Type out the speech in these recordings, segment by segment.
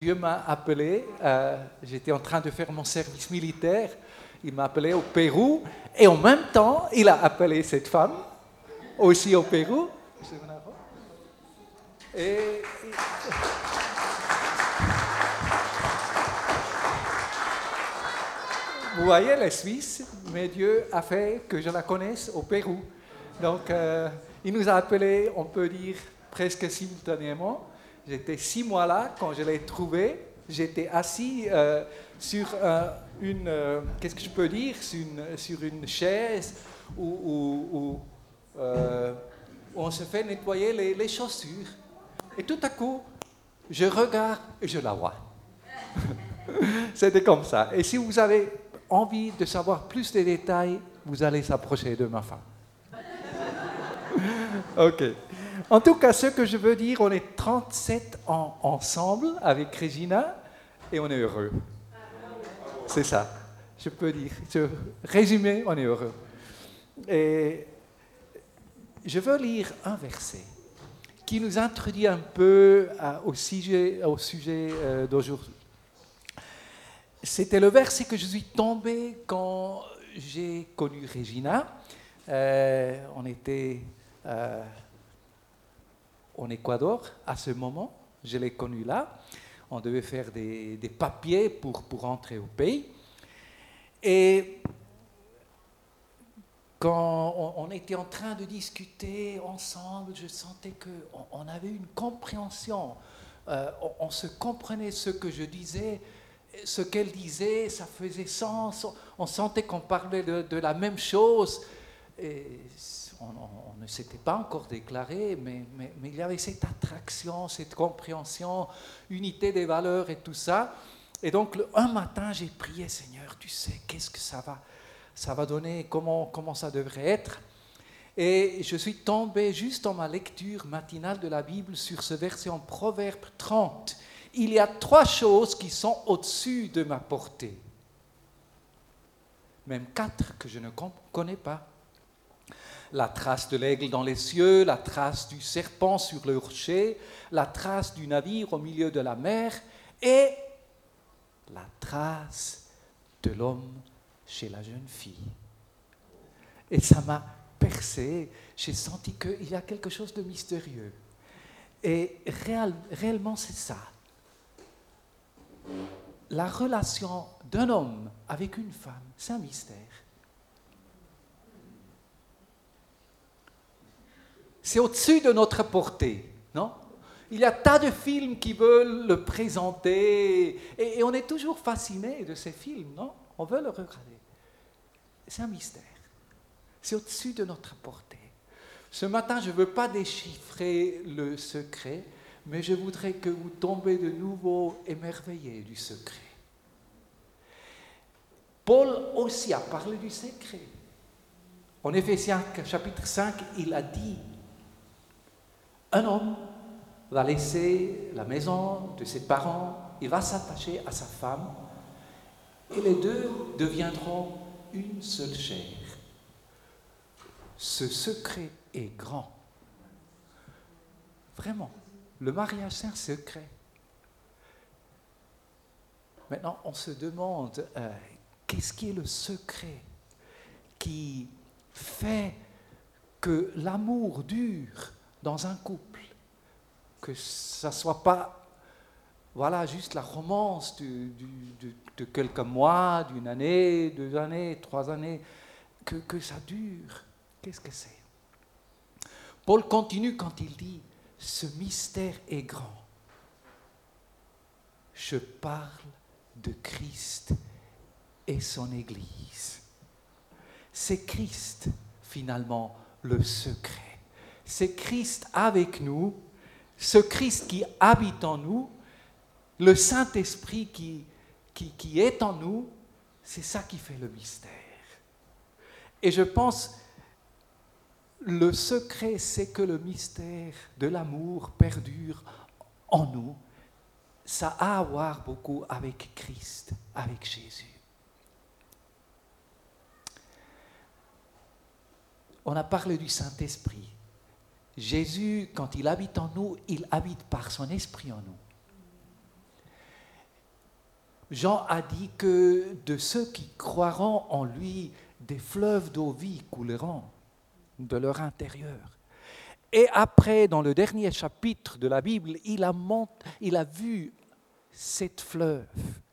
Dieu m'a appelé, j'étais en train de faire mon service militaire, il m'a appelé au Pérou, et en même temps, il a appelé cette femme, aussi au Pérou. Et vous voyez, elle est suisse, mais Dieu a fait que je la connaisse au Pérou. Donc, il nous a appelés, on peut dire, presque simultanément. J'étais 6 mois là quand je l'ai trouvé. J'étais assis sur une, qu'est-ce que je peux dire, sur une chaise où on se fait nettoyer les chaussures. Et tout à coup, je regarde et je la vois. C'était comme ça. Et si vous avez envie de savoir plus de détails, vous allez s'approcher de ma femme. Ok. En tout cas, ce que je veux dire, on est 37 ans ensemble avec Regina et on est heureux. C'est ça. Je peux dire. Résumé, on est heureux. Et je veux lire un verset qui nous introduit un peu au sujet d'aujourd'hui. C'était le verset que je suis tombé quand j'ai connu Regina. On était en Équateur à ce moment. Je l'ai connue là. On devait faire des papiers pour entrer au pays. Et quand on était en train de discuter ensemble, je sentais qu'on avait une compréhension. On se comprenait ce que je disais. Ce qu'elle disait, ça faisait sens, on sentait qu'on parlait de la même chose. Et on ne s'était pas encore déclaré, mais il y avait cette attraction, cette compréhension, unité des valeurs et tout ça. Et donc, un matin, j'ai prié, Seigneur, tu sais, qu'est-ce que ça va donner, comment ça devrait être. Et je suis tombé juste dans ma lecture matinale de la Bible sur ce verset en Proverbe 30. Il y a 3 choses qui sont au-dessus de ma portée. Même 4 que je ne connais pas. La trace de l'aigle dans les cieux, la trace du serpent sur le rocher, la trace du navire au milieu de la mer et la trace de l'homme chez la jeune fille. Et ça m'a percé. J'ai senti qu'il y a quelque chose de mystérieux. Et réellement, c'est ça. La relation d'un homme avec une femme, c'est un mystère. C'est au-dessus de notre portée, non? Il y a tas de films qui veulent le présenter et on est toujours fasciné de ces films, non? On veut le regarder. C'est un mystère. C'est au-dessus de notre portée. Ce matin, je ne veux pas déchiffrer le secret, mais je voudrais que vous tombiez de nouveau émerveillés du secret. Paul aussi a parlé du secret. En Éphésiens chapitre 5, il a dit, un homme va laisser la maison de ses parents, il va s'attacher à sa femme, et les deux deviendront une seule chair. Ce secret est grand. Vraiment, le mariage, c'est un secret. Maintenant, on se demande, qu'est-ce qui est le secret qui fait que l'amour dure dans un couple, que ça ne soit pas juste la romance de quelques mois, d'une année, 2 années, 3 années, que ça dure. Qu'est-ce que c'est? Paul continue quand il dit « Ce mystère est grand ». Je parle de Christ et son Église. C'est Christ, finalement, le secret. C'est Christ avec nous, ce Christ qui habite en nous, le Saint-Esprit qui est en nous, c'est ça qui fait le mystère. Et je pense, le secret, c'est que le mystère de l'amour perdure en nous. Ça a à voir beaucoup avec Christ, avec Jésus. On a parlé du Saint-Esprit. Jésus, quand il habite en nous, il habite par son esprit en nous. Jean a dit que de ceux qui croiront en lui, des fleuves d'eau vive couleront de leur intérieur. Et après, dans le dernier chapitre de la Bible, il a vu cette fleuve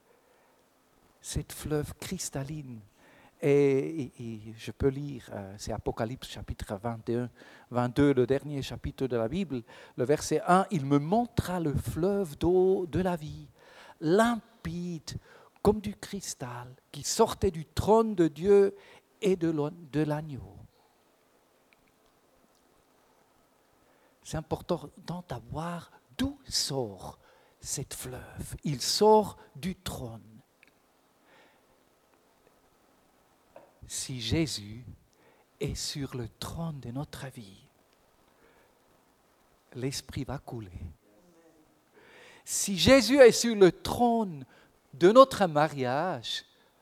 cristalline. Et je peux lire, c'est Apocalypse chapitre 21, 22, le dernier chapitre de la Bible, le verset 1, « Il me montra le fleuve d'eau de la vie, limpide comme du cristal, qui sortait du trône de Dieu et de l'agneau. » C'est important d'avoir d'où sort cette fleuve. Il sort du trône. Si Jésus est sur le trône de notre vie, l'Esprit va couler. Si Jésus est sur le trône de notre mariage,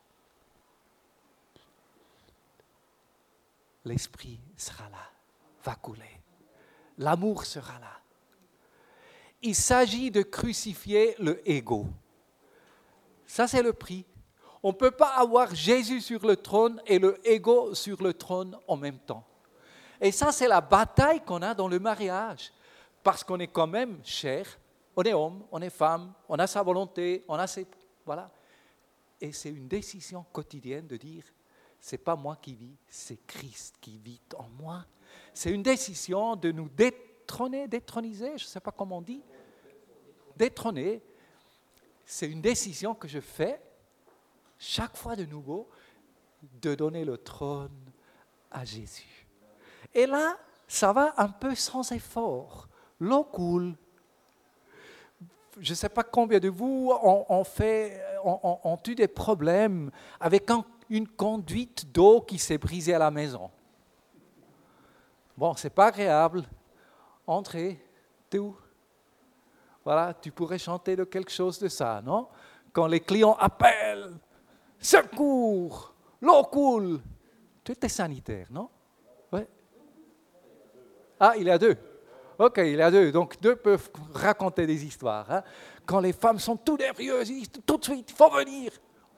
l'Esprit sera là, va couler. L'amour sera là. Il s'agit de crucifier le ego. Ça, c'est le prix. On ne peut pas avoir Jésus sur le trône et le ego sur le trône en même temps. Et ça, c'est la bataille qu'on a dans le mariage. Parce qu'on est quand même chair, on est homme, on est femme, on a sa volonté, on a ses... Voilà. Et c'est une décision quotidienne de dire, c'est pas moi qui vis, c'est Christ qui vit en moi. C'est une décision de nous détroniser, je ne sais pas comment on dit, détrôner. C'est une décision que je fais chaque fois de nouveau, de donner le trône à Jésus. Et là, ça va un peu sans effort. L'eau coule. Je ne sais pas combien de vous ont eu des problèmes avec une conduite d'eau qui s'est brisée à la maison. Bon, ce n'est pas agréable. Entrez, tout. Voilà, tu pourrais chanter de quelque chose de ça, non? Quand les clients appellent, secours, l'eau coule. Tout est sanitaire, non? Oui. Ah, il y a deux. Ok, il y a deux. Donc, deux peuvent raconter des histoires. Hein. Quand les femmes sont tout nerveuses, ils disent tout de suite, il faut venir.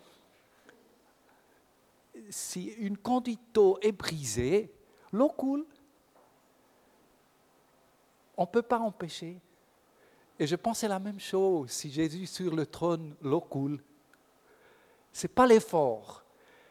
Si une conduite d'eau est brisée, l'eau coule. On ne peut pas empêcher. Et je pense que c'est la même chose. Si Jésus est sur le trône, l'eau coule. Ce n'est pas l'effort.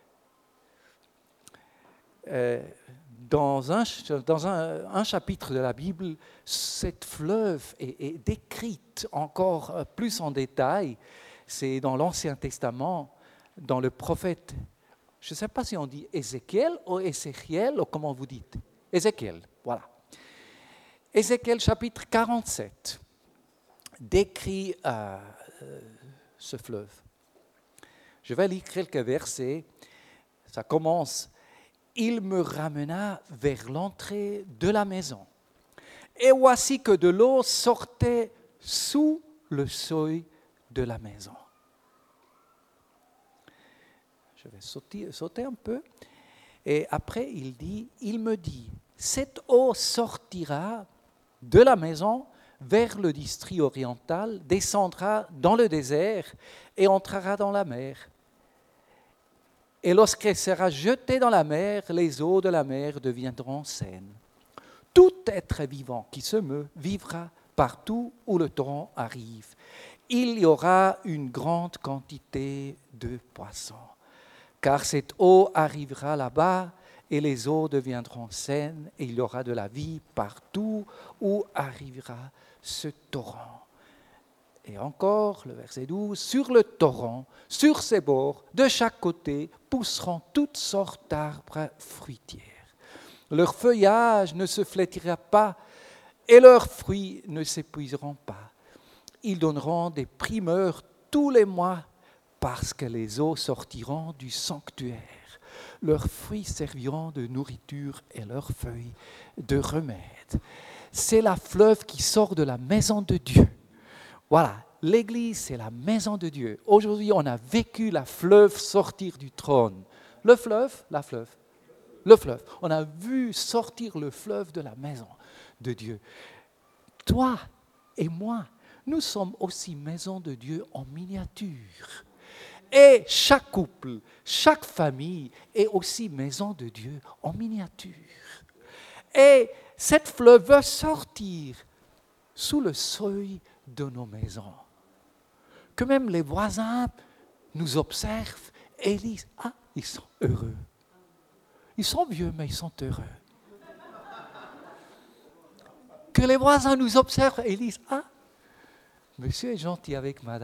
Dans un chapitre de la Bible, cette fleuve est décrite encore plus en détail. C'est dans l'Ancien Testament, dans le prophète, je ne sais pas si on dit Ézéchiel ou comment vous dites. Ézéchiel, voilà. Ézéchiel chapitre 47 décrit ce fleuve. Je vais lire quelques versets. Ça commence. Il me ramena vers l'entrée de la maison. Et voici que de l'eau sortait sous le seuil de la maison. Je vais sauter un peu. Et après, il me dit, cette eau sortira de la maison vers le district oriental, descendra dans le désert et entrera dans la mer. Et lorsqu'elle sera jetée dans la mer, les eaux de la mer deviendront saines. Tout être vivant qui se meut vivra partout où le torrent arrive. Il y aura une grande quantité de poissons, car cette eau arrivera là-bas et les eaux deviendront saines et il y aura de la vie partout où arrivera ce torrent. Et encore, le verset 12, sur le torrent, sur ses bords, de chaque côté, pousseront toutes sortes d'arbres fruitiers. Leur feuillage ne se flétrira pas et leurs fruits ne s'épuiseront pas. Ils donneront des primeurs tous les mois parce que les eaux sortiront du sanctuaire. Leurs fruits serviront de nourriture et leurs feuilles de remède. C'est la fleuve qui sort de la maison de Dieu. Voilà, l'Église, c'est la maison de Dieu. Aujourd'hui, on a vécu la fleuve sortir du trône. Le fleuve. On a vu sortir le fleuve de la maison de Dieu. Toi et moi, nous sommes aussi maison de Dieu en miniature. Et chaque couple, chaque famille est aussi maison de Dieu en miniature. Et cette fleuve veut sortir sous le seuil de nos maisons. Que même les voisins nous observent et disent « Ah, ils sont heureux. Ils sont vieux, mais ils sont heureux. » Que les voisins nous observent et disent « Ah, monsieur est gentil avec madame. »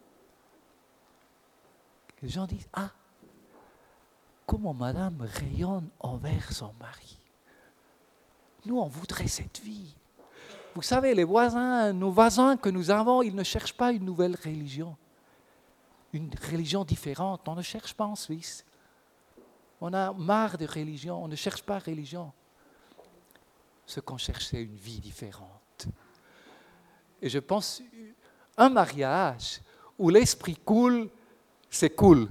Les gens disent « Ah, comment madame rayonne envers son mari. » Nous, on voudrait cette vie. Vous savez, les voisins, nos voisins que nous avons, ils ne cherchent pas une nouvelle religion. Une religion différente, on ne cherche pas en Suisse. On a marre de religion, on ne cherche pas religion. Ce qu'on cherche, c'est une vie différente. Et je pense, un mariage où l'esprit coule, c'est cool.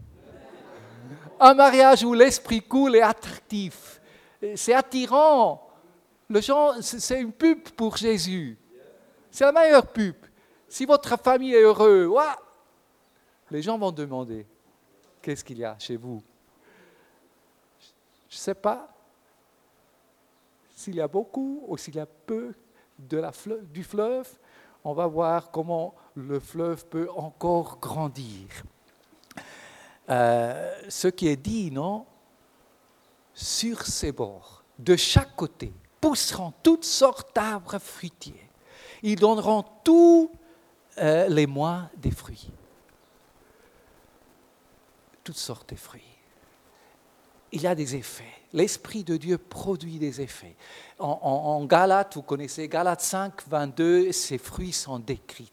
Un mariage où l'esprit coule est attractif, c'est attirant. C'est une pub pour Jésus. C'est la meilleure pub. Si votre famille est heureuse, les gens vont demander, qu'est-ce qu'il y a chez vous? Je ne sais pas s'il y a beaucoup ou s'il y a peu du fleuve. On va voir comment le fleuve peut encore grandir. Ce qui est dit, non? Sur ses bords, de chaque côté, pousseront toutes sortes d'arbres fruitiers. Ils donneront tous les mois des fruits. Toutes sortes de fruits. Il y a des effets. L'Esprit de Dieu produit des effets. En Galates, vous connaissez Galates 5, 22, ces fruits sont décrits.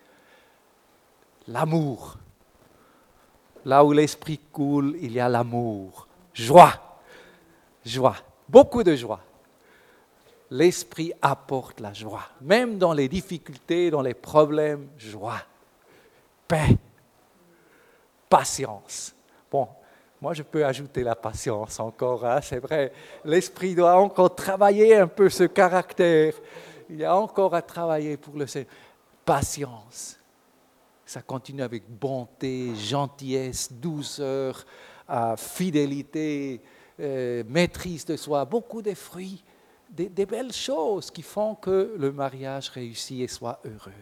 L'amour. Là où l'Esprit coule, il y a l'amour. Joie. Joie. Beaucoup de joie. L'Esprit apporte la joie. Même dans les difficultés, dans les problèmes, joie. Paix. Patience. Bon, moi je peux ajouter la patience encore, hein, c'est vrai. L'Esprit doit encore travailler un peu ce caractère. Il y a encore à travailler pour le Seigneur. Patience. Ça continue avec bonté, gentillesse, douceur, fidélité, maîtrise de soi, beaucoup de fruits, des belles choses qui font que le mariage réussit et soit heureux.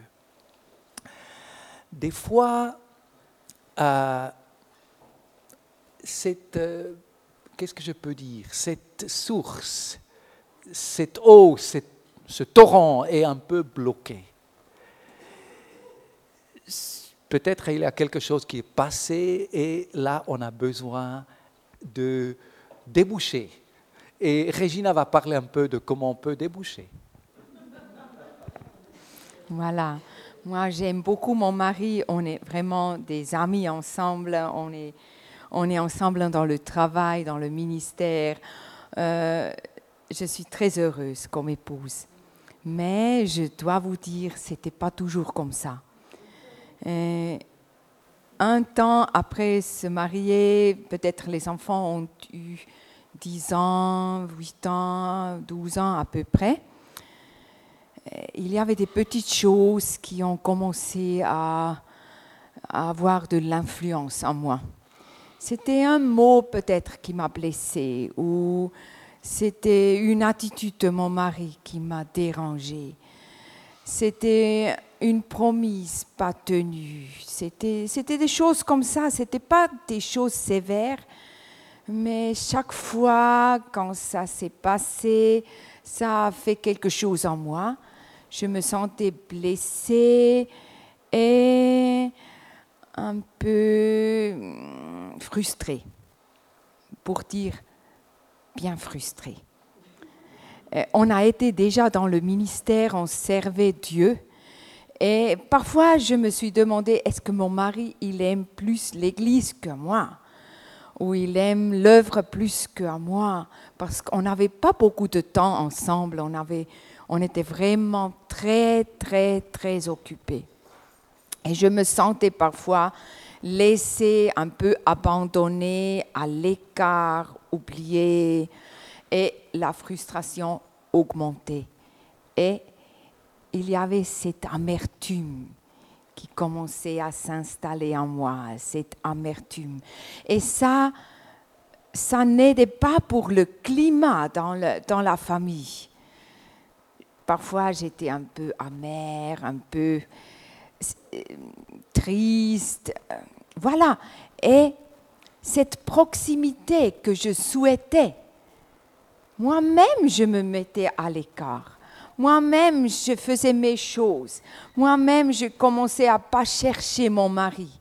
Des fois, qu'est-ce que je peux dire? Cette source, cette eau, ce torrent est un peu bloqué. Peut-être il y a quelque chose qui est passé et là on a besoin de déboucher. Et Regina va parler un peu de comment on peut déboucher. Voilà. Moi, j'aime beaucoup mon mari. On est vraiment des amis ensemble. On est ensemble dans le travail, dans le ministère. Je suis très heureuse comme épouse. Mais je dois vous dire, ce n'était pas toujours comme ça. Un temps après se marier, peut-être les enfants ont eu 10 ans, 8 ans, 12 ans à peu près. Il y avait des petites choses qui ont commencé à avoir de l'influence en moi. C'était un mot peut-être qui m'a blessée ou c'était une attitude de mon mari qui m'a dérangée. C'était une promise pas tenue. C'était des choses comme ça. C'était pas des choses sévères, mais chaque fois quand ça s'est passé, ça a fait quelque chose en moi. Je me sentais blessée et un peu frustrée, pour dire bien frustrée. On a été déjà dans le ministère, on servait Dieu. Et parfois, je me suis demandé, est-ce que mon mari, il aime plus l'Église que moi? Ou il aime l'œuvre plus que moi? Parce qu'on n'avait pas beaucoup de temps ensemble, on était vraiment très, très, très occupés. Et je me sentais parfois laissée, un peu abandonnée, à l'écart, oubliée. Et la frustration augmentait. Et il y avait cette amertume qui commençait à s'installer en moi, cette amertume. Et ça n'aidait pas pour le climat dans la famille. Parfois, j'étais un peu amère, un peu triste. Voilà. Et cette proximité que je souhaitais, moi-même, je me mettais à l'écart. Moi-même, je faisais mes choses. Moi-même, je commençais à pas chercher mon mari.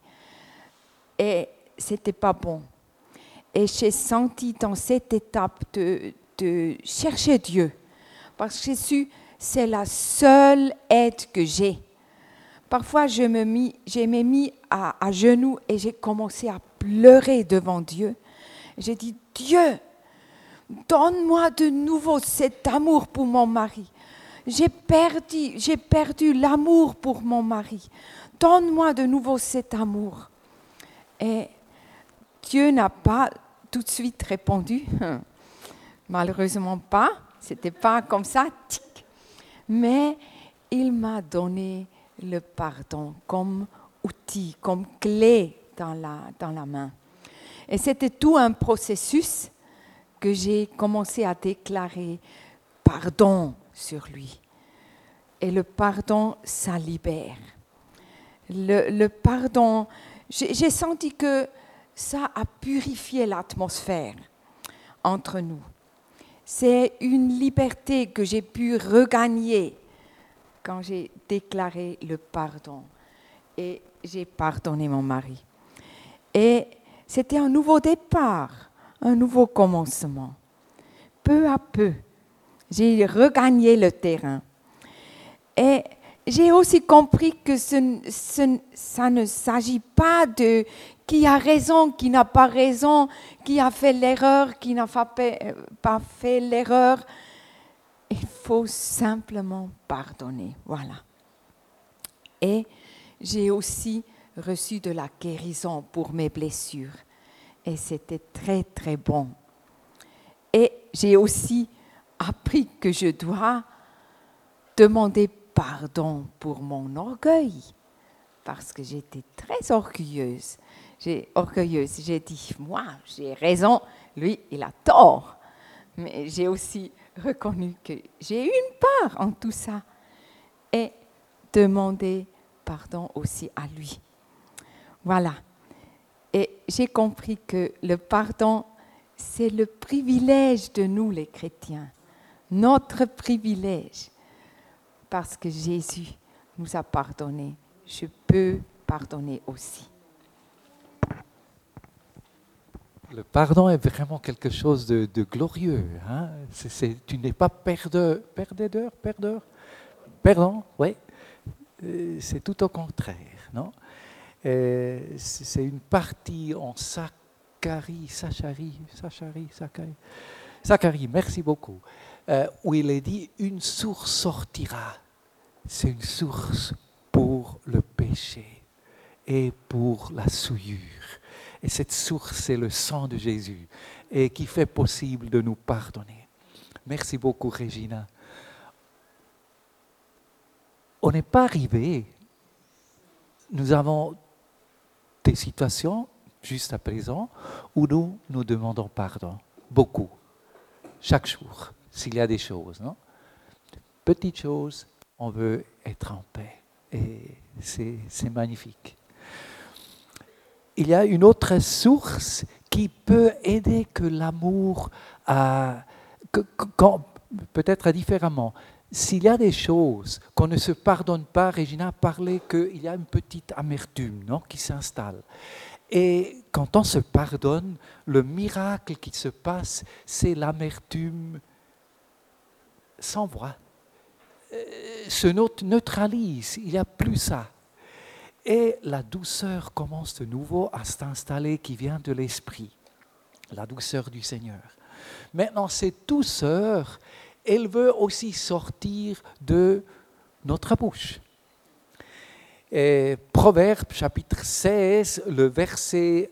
Et c'était pas bon. Et j'ai senti dans cette étape de chercher Dieu. Parce que Jésus, c'est la seule aide que j'ai. Parfois, j'ai mis à genoux et j'ai commencé à pleurer devant Dieu. J'ai dit, Dieu, donne-moi de nouveau cet amour pour mon mari. J'ai perdu l'amour pour mon mari. Donne-moi de nouveau cet amour. Et Dieu n'a pas tout de suite répondu. Malheureusement pas. C'était pas comme ça. Tic. Mais il m'a donné le pardon comme outil, comme clé dans la main. Et c'était tout un processus que j'ai commencé à déclarer pardon sur lui. Et le pardon, ça libère. Le pardon, j'ai senti que ça a purifié l'atmosphère entre nous. C'est une liberté que j'ai pu regagner quand j'ai déclaré le pardon. Et j'ai pardonné mon mari. Et c'était un nouveau départ, un nouveau commencement. Peu à peu, j'ai regagné le terrain. Et j'ai aussi compris que ça ne s'agit pas de qui a raison, qui n'a pas raison, qui a fait l'erreur, qui n'a pas fait l'erreur. Il faut simplement pardonner. Voilà. Et j'ai aussi reçu de la guérison pour mes blessures. Et c'était très, très bon. Et j'ai aussi appris que je dois demander pardon pour mon orgueil. Parce que j'étais très orgueilleuse. J'ai dit, moi, j'ai raison, lui, il a tort. Mais j'ai aussi reconnu que j'ai une part en tout ça. Et demander pardon aussi à lui. Voilà. Et j'ai compris que le pardon, c'est le privilège de nous, les chrétiens. Notre privilège. Parce que Jésus nous a pardonné. Je peux pardonner aussi. Le pardon est vraiment quelque chose de glorieux. Hein? Tu n'es pas perdeur. Pardon, oui. C'est tout au contraire. Non? C'est une partie en Zacharie, merci beaucoup, où il est dit une source sortira. C'est une source pour le péché et pour la souillure. Et cette source, c'est le sang de Jésus et qui fait possible de nous pardonner. Merci beaucoup, Regina. On n'est pas arrivé. Nous avons des situations, juste à présent, où nous demandons pardon. Beaucoup. Chaque jour, s'il y a des choses. Non? Petites choses, on veut être en paix. Et c'est magnifique. Il y a une autre source qui peut aider que l'amour peut-être différemment. S'il y a des choses qu'on ne se pardonne pas, Regina parlait qu'il y a une petite amertume, non, qui s'installe. Et quand on se pardonne, le miracle qui se passe, c'est l'amertume s'envoie, se neutralise, il n'y a plus ça. Et la douceur commence de nouveau à s'installer qui vient de l'Esprit, la douceur du Seigneur. Maintenant, cette douceur, elle veut aussi sortir de notre bouche. Et Proverbe chapitre 16, le verset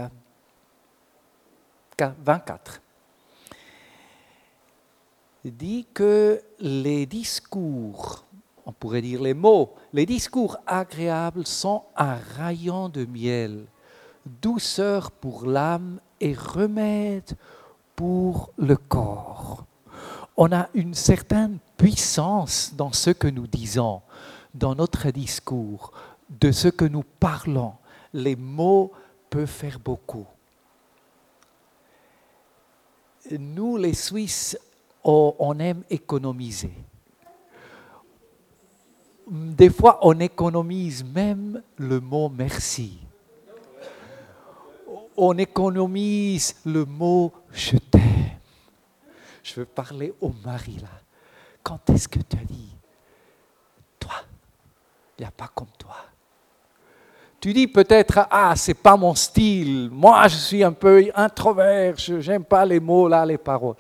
24, dit que les discours on pourrait dire les mots, les discours agréables sont un rayon de miel, douceur pour l'âme et remède pour le corps. On a une certaine puissance dans ce que nous disons, dans notre discours, de ce que nous parlons. Les mots peuvent faire beaucoup. Nous, les Suisses, on aime économiser. Des fois, on économise même le mot merci. On économise le mot je t'aime. Je veux parler au mari là. Quand est-ce que tu as dit, toi, il n'y a pas comme toi. Tu dis peut-être, c'est pas mon style. Moi, je suis un peu introvert. Je n'aime pas les mots là, les paroles.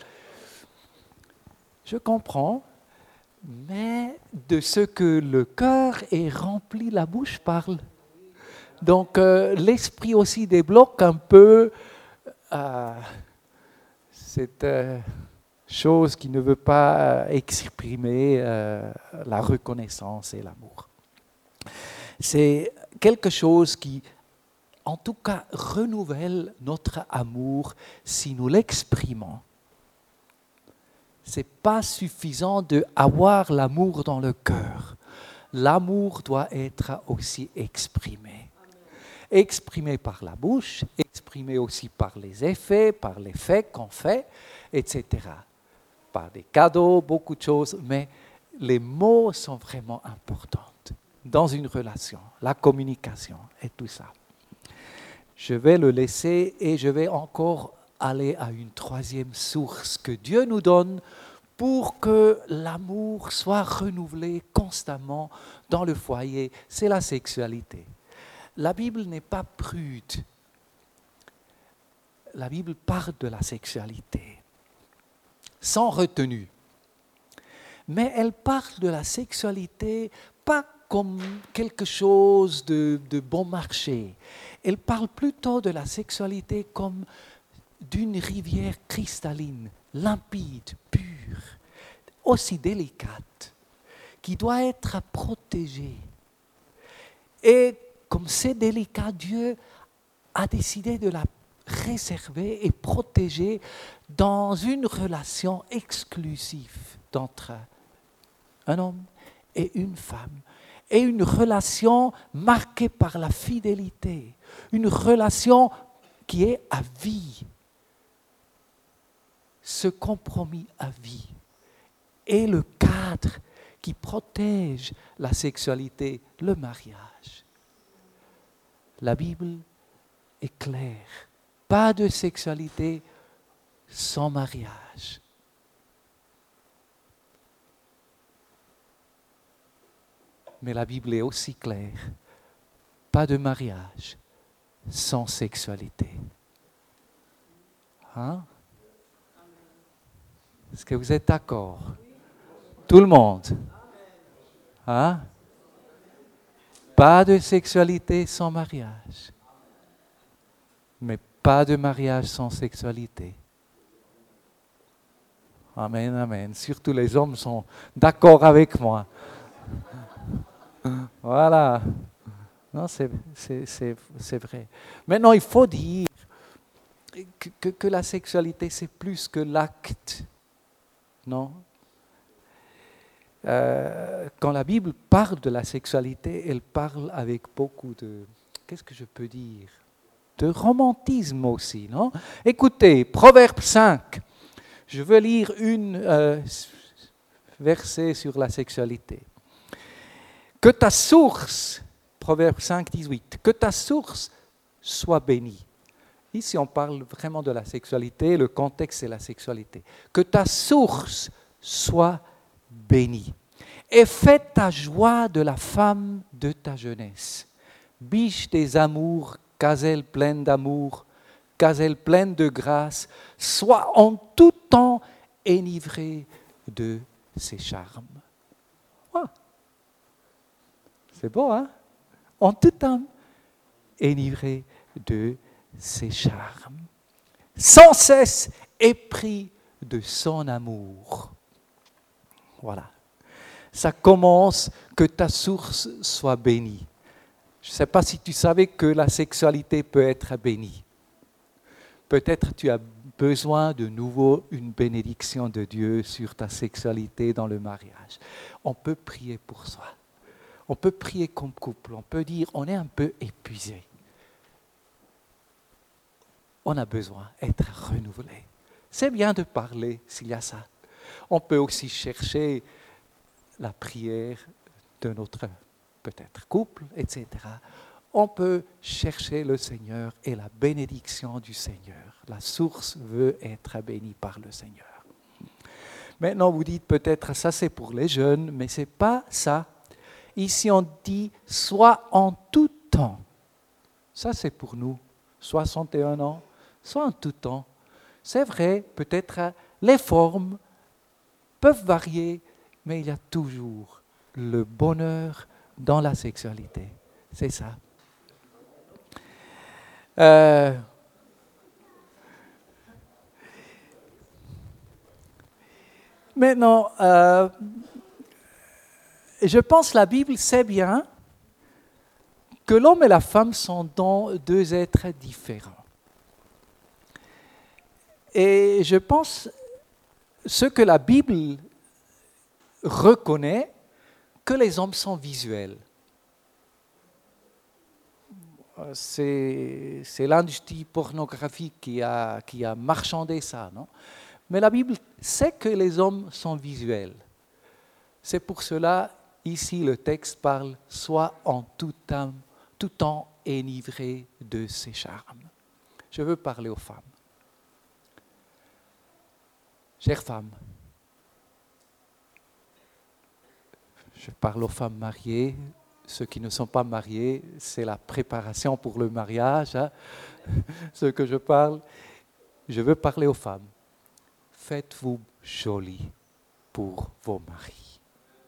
Je comprends. Mais de ce que le cœur est rempli, la bouche parle. Donc l'esprit aussi débloque un peu cette chose qui ne veut pas exprimer la reconnaissance et l'amour. C'est quelque chose qui, en tout cas, renouvelle notre amour si nous l'exprimons. Ce n'est pas suffisant d'avoir l'amour dans le cœur. L'amour doit être aussi exprimé. Exprimé par la bouche, exprimé aussi par les effets, par les faits qu'on fait, etc. Par des cadeaux, beaucoup de choses, mais les mots sont vraiment importants dans une relation, la communication et tout ça. Je vais le laisser et je vais encore aller à une troisième source que Dieu nous donne pour que l'amour soit renouvelé constamment dans le foyer, c'est la sexualité. La Bible n'est pas prude. La Bible parle de la sexualité, sans retenue. Mais elle parle de la sexualité pas comme quelque chose de bon marché. Elle parle plutôt de la sexualité comme d'une rivière cristalline, limpide, pure, aussi délicate, qui doit être protégée. Et comme c'est délicat, Dieu a décidé de la réserver et protéger dans une relation exclusive entre un homme et une femme. Et une relation marquée par la fidélité, une relation qui est à vie. Ce compromis à vie est le cadre qui protège la sexualité, le mariage. La Bible est claire. Pas de sexualité sans mariage. Mais la Bible est aussi claire. Pas de mariage sans sexualité. Hein? Est-ce que vous êtes d'accord? Tout le monde. Hein? Pas de sexualité sans mariage. Mais pas de mariage sans sexualité. Amen, amen. Surtout les hommes sont d'accord avec moi. Voilà. Non, c'est vrai. Maintenant, il faut dire que la sexualité, c'est plus que l'acte. Non? Quand la Bible parle de la sexualité, elle parle avec beaucoup de, qu'est-ce que je peux dire, de romantisme aussi, non? Écoutez, Proverbe 5, je veux lire une verset sur la sexualité. Que ta source, Proverbe 5, 18, que ta source soit bénie. Ici, on parle vraiment de la sexualité, le contexte c'est la sexualité. Que ta source soit bénie. Et fais ta joie de la femme de ta jeunesse. Biche des amours, gazelle pleine d'amour, gazelle pleine de grâce, sois en tout temps enivrée de ses charmes. Oh. C'est beau, hein? En tout temps enivrée de ses charmes. Sans cesse épris de son amour. Voilà. ça commence que ta source soit bénie. Je ne sais pas si tu savais que la sexualité peut être bénie. Peut-être tu as besoin de nouveau une bénédiction de Dieu sur ta sexualité dans le mariage. On peut prier pour soi. On peut prier comme couple. On peut dire on est un peu épuisé. On a besoin d'être renouvelé. C'est bien de parler s'il y a ça. On peut aussi chercher la prière de notre peut-être couple, etc. On peut chercher le Seigneur et la bénédiction du Seigneur. La source veut être bénie par le Seigneur. Maintenant, vous dites peut-être ça c'est pour les jeunes, mais ce n'est pas ça. Ici, on dit « soit en tout temps ». Ça, c'est pour nous, 61 ans, soit en tout temps. C'est vrai, peut-être les formes peuvent varier, mais il y a toujours le bonheur dans la sexualité. C'est ça. Maintenant, je pense que la Bible sait bien que l'homme et la femme sont deux êtres différents. Et je pense ce que la Bible reconnaît, que les hommes sont visuels. C'est l'industrie pornographique qui a marchandé ça, non? Mais la Bible sait que les hommes sont visuels. C'est pour cela, ici, le texte parle « soit en tout temps enivré de ses charmes ». Je veux parler aux femmes. Chères femmes, je parle aux femmes mariées. Ceux qui ne sont pas mariés, c'est la préparation pour le mariage. Hein. Ce que je parle, je veux parler aux femmes. Faites-vous jolies pour vos maris.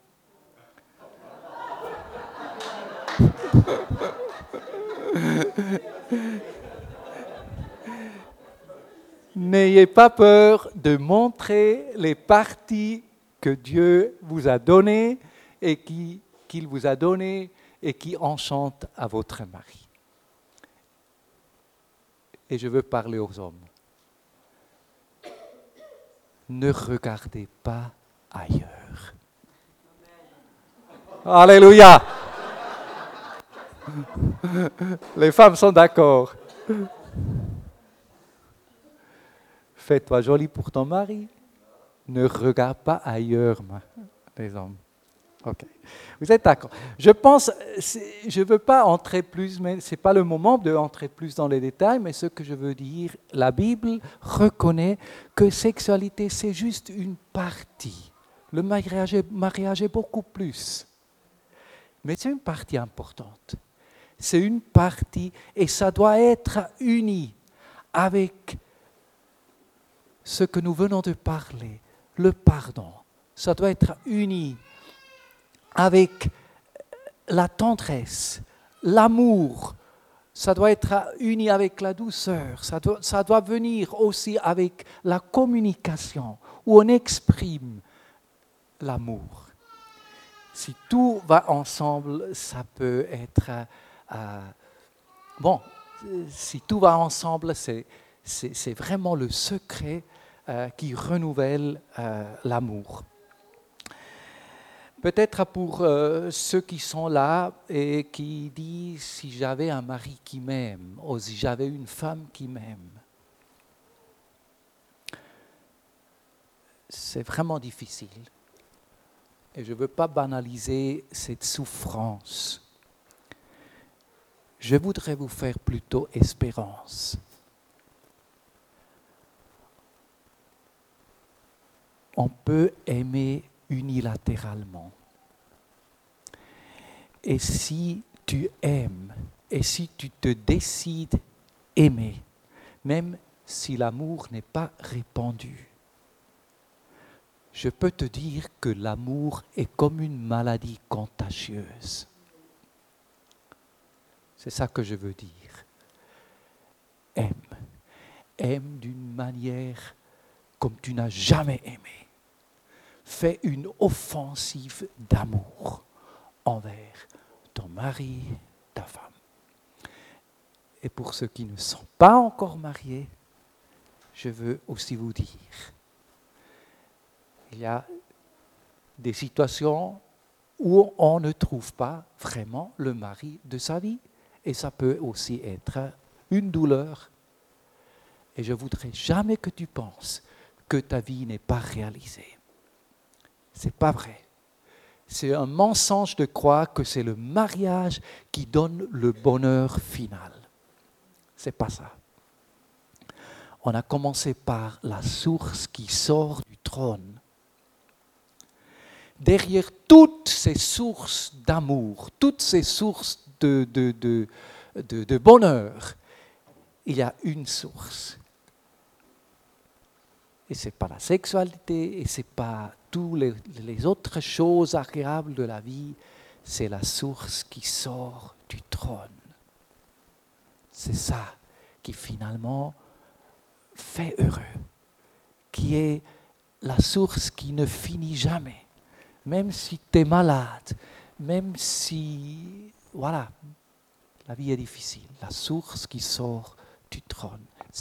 N'ayez pas peur de montrer les parties que Dieu vous a données et qu'il vous a données et qui enchantent à votre mari. Et je veux parler aux hommes. Ne regardez pas ailleurs. Alléluia! Les femmes sont d'accord. Fais-toi jolie pour ton mari. Ne regarde pas ailleurs, les hommes. Ok. Vous êtes d'accord. Je pense, je ne veux pas entrer plus, mais ce n'est pas le moment d'entrer plus dans les détails, mais ce que je veux dire, la Bible reconnaît que sexualité, c'est juste une partie. Le mariage est beaucoup plus. Mais c'est une partie importante. C'est une partie et ça doit être uni avec ce que nous venons de parler, le pardon. Ça doit être uni avec la tendresse, l'amour, ça doit être uni avec la douceur, ça doit venir aussi avec la communication, où on exprime l'amour. Si tout va ensemble, ça peut être... si tout va ensemble, c'est vraiment le secret qui renouvelle l'amour. Peut-être pour ceux qui sont là et qui disent « si j'avais un mari qui m'aime » ou « si j'avais une femme qui m'aime ». C'est vraiment difficile. Et je ne veux pas banaliser cette souffrance. Je voudrais vous faire plutôt espérance. On peut aimer unilatéralement. Et si tu aimes, et si tu te décides aimer, même si l'amour n'est pas répandu, je peux te dire que l'amour est comme une maladie contagieuse. C'est ça que je veux dire. Aime. Aime d'une manière comme tu n'as jamais aimé. fais une offensive d'amour envers ton mari, ta femme. Et pour ceux qui ne sont pas encore mariés, je veux aussi vous dire, il y a des situations où on ne trouve pas vraiment le mari de sa vie. Et ça peut aussi être une douleur. Et je ne voudrais jamais que tu penses que ta vie n'est pas réalisée. Ce n'est pas vrai. C'est un mensonge de croire que c'est le mariage qui donne le bonheur final. Ce n'est pas ça. On a commencé par la source qui sort du trône. Derrière toutes ces sources d'amour, toutes ces sources de bonheur, il y a une source. Et ce n'est pas la sexualité, et ce n'est pas toutes les autres choses agréables de la vie, c'est la source qui sort du trône. C'est ça qui finalement fait heureux, qui est la source qui ne finit jamais. Même si tu es malade, même si, voilà, la vie est difficile, la source qui sort du trône.